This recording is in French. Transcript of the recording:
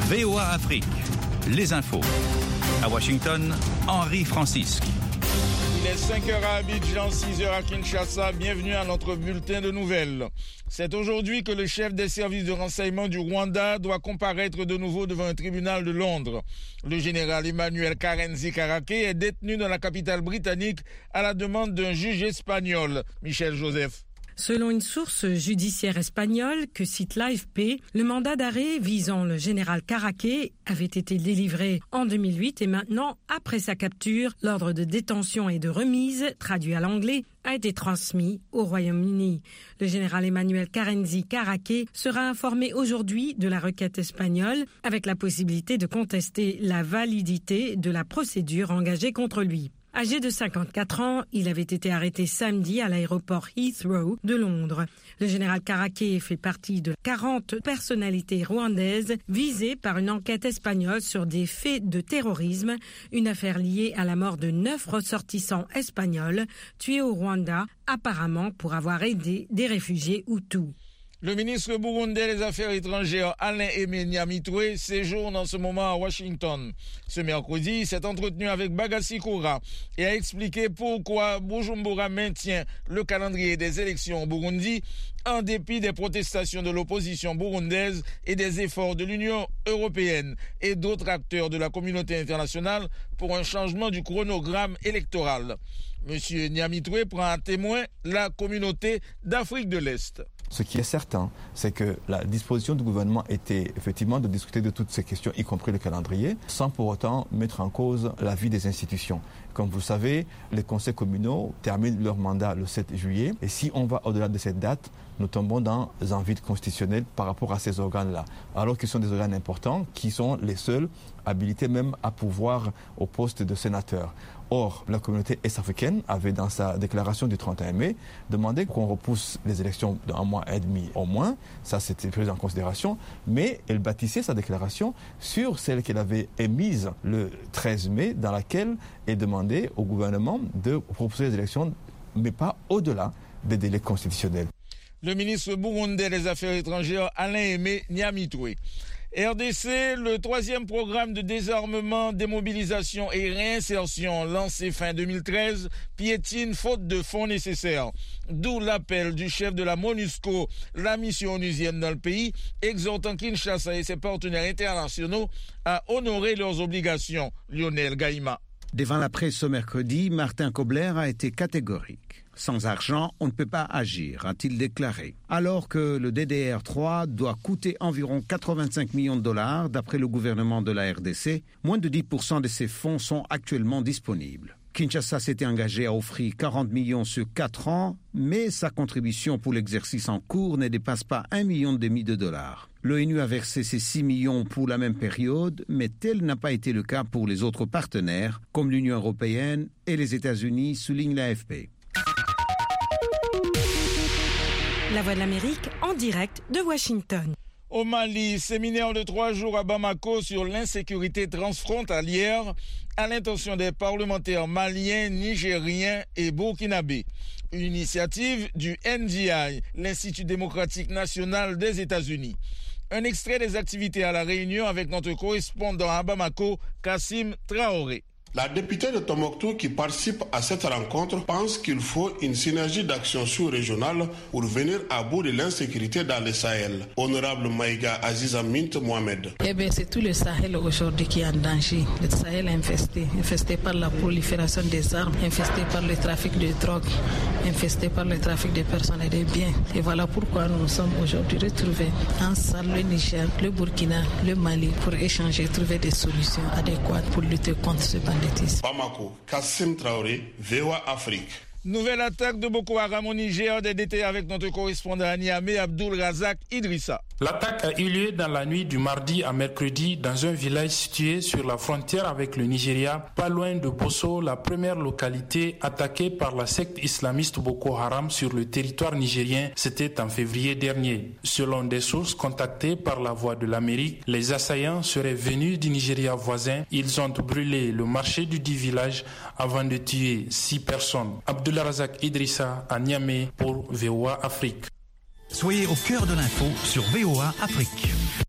VOA Afrique, les infos. À Washington, Henri Francisque. Il est 5h à Abidjan, 6h à Kinshasa. Bienvenue à notre bulletin de nouvelles. C'est aujourd'hui que le chef des services de renseignement du Rwanda doit comparaître de nouveau devant un tribunal de Londres. Le général Emmanuel Karenzi Karake est détenu dans la capitale britannique à la demande d'un juge espagnol, Michel Joseph. Selon une source judiciaire espagnole que cite l'AFP, le mandat d'arrêt visant le général Karake avait été délivré en 2008 et maintenant, après sa capture, l'ordre de détention et de remise, traduit à l'anglais, a été transmis au Royaume-Uni. Le général Emmanuel Karenzi Karake sera informé aujourd'hui de la requête espagnole avec la possibilité de contester la validité de la procédure engagée contre lui. Âgé de 54 ans, il avait été arrêté samedi à l'aéroport Heathrow de Londres. Le général Karake fait partie de 40 personnalités rwandaises visées par une enquête espagnole sur des faits de terrorisme, une affaire liée à la mort de 9 ressortissants espagnols tués au Rwanda, apparemment pour avoir aidé des réfugiés Hutus. Le ministre burundais des Affaires étrangères Alain-Aimé Nyamitwe séjourne en ce moment à Washington. Ce mercredi, il s'est entretenu avec Bagassi Koura et a expliqué pourquoi Bujumbura maintient le calendrier des élections au Burundi en dépit des protestations de l'opposition burundaise et des efforts de l'Union européenne et d'autres acteurs de la communauté internationale pour un changement du chronogramme électoral. Monsieur Nyamitwe prend à témoin la communauté d'Afrique de l'Est. Ce qui est certain, c'est que la disposition du gouvernement était effectivement de discuter de toutes ces questions, y compris le calendrier, sans pour autant mettre en cause la vie des institutions. Comme vous le savez, les conseils communaux terminent leur mandat le 7 juillet. Et si on va au-delà de cette date, nous tombons dans un vide constitutionnel par rapport à ces organes-là. Alors qu'ils sont des organes importants, qui sont les seuls habilités même à pouvoir au poste de sénateur. Or, la communauté est-africaine avait dans sa déclaration du 31 mai demandé qu'on repousse les élections d'un mois et demi au moins. Ça, c'était pris en considération. Mais elle bâtissait sa déclaration sur celle qu'elle avait émise le 13 mai, dans laquelle elle demandait au gouvernement de proposer les élections, mais pas au-delà des délais constitutionnels. Le ministre burundais des Affaires étrangères Alain-Aimé Nyamitwe. RDC, le 3e programme de désarmement, démobilisation et réinsertion lancé fin 2013 piétine faute de fonds nécessaires. D'où l'appel du chef de la MONUSCO, la mission onusienne dans le pays, exhortant Kinshasa et ses partenaires internationaux à honorer leurs obligations. Lionel Gaïma. Devant la presse ce mercredi, Martin Kobler a été catégorique. Sans argent, on ne peut pas agir, a-t-il déclaré. Alors que le DDR3 doit coûter environ 85 millions de dollars, d'après le gouvernement de la RDC, moins de 10% de ces fonds sont actuellement disponibles. Kinshasa s'était engagé à offrir 40 millions sur 4 ans, mais sa contribution pour l'exercice en cours ne dépasse pas 1,5 million de dollars. L'ONU a versé ces 6 millions pour la même période, mais tel n'a pas été le cas pour les autres partenaires, comme l'Union européenne et les États-Unis, souligne l'AFP. La Voix de l'Amérique en direct de Washington. Au Mali, séminaire de 3 jours à Bamako sur l'insécurité transfrontalière à l'intention des parlementaires maliens, nigériens et burkinabés. Une initiative du NDI, l'Institut démocratique national des États-Unis. Un extrait des activités à La Réunion avec notre correspondant à Bamako, Kassim Traoré. La députée de Tombouctou qui participe à cette rencontre pense qu'il faut une synergie d'action sous-régionale pour venir à bout de l'insécurité dans le Sahel. Honorable Maïga Aziza Mint Mohamed. C'est tout le Sahel aujourd'hui qui est en danger. Le Sahel est infesté par la prolifération des armes, infesté par le trafic de drogue, infesté par le trafic de personnes et de biens. Et voilà pourquoi nous sommes aujourd'hui retrouvés ensemble, le Niger, le Burkina, le Mali, pour échanger, trouver des solutions adéquates pour lutter contre ce bandit. Bamako, Kassim Traoré, VOA Afrique. Nouvelle attaque de Boko Haram au Niger, des détails avec notre correspondant à Niamey, Abdul Razak Idrissa. L'attaque a eu lieu dans la nuit du mardi à mercredi dans un village situé sur la frontière avec le Nigeria, pas loin de Bosso, la première localité attaquée par la secte islamiste Boko Haram sur le territoire nigérien. C'était en février dernier. Selon des sources contactées par la Voix de l'Amérique, les assaillants seraient venus du Nigeria voisin. Ils ont brûlé le marché du dit village avant de tuer 6 personnes. Abdul Razak Idrissa à Niamey pour VOA Afrique. Soyez au cœur de l'info sur VOA Afrique.